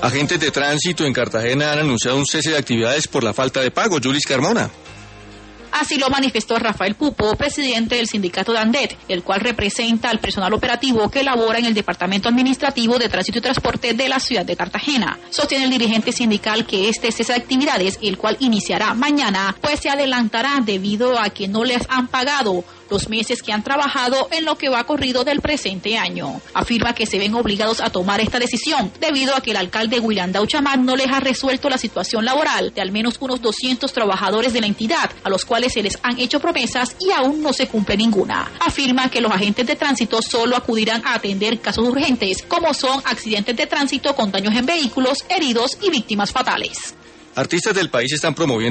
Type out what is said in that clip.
Agentes de tránsito en Cartagena han anunciado un cese de actividades por la falta de pago. Yulis Carmona. Así lo manifestó Rafael Pupo, presidente del sindicato de ANDET, el cual representa al personal operativo que labora en el Departamento Administrativo de Tránsito y Transporte de la ciudad de Cartagena. Sostiene el dirigente sindical que este cese de actividades, el cual iniciará mañana, pues se adelantará debido a que no les han pagado los meses que han trabajado en lo que va corrido del presente año. Afirma que se ven obligados a tomar esta decisión debido a que el alcalde William Dauchamat no les ha resuelto la situación laboral de al menos unos 200 trabajadores de la entidad, a los cuales se les han hecho promesas y aún no se cumple ninguna. Afirma que los agentes de tránsito solo acudirán a atender casos urgentes, como son accidentes de tránsito con daños en vehículos, heridos y víctimas fatales. Artistas del país están promoviendo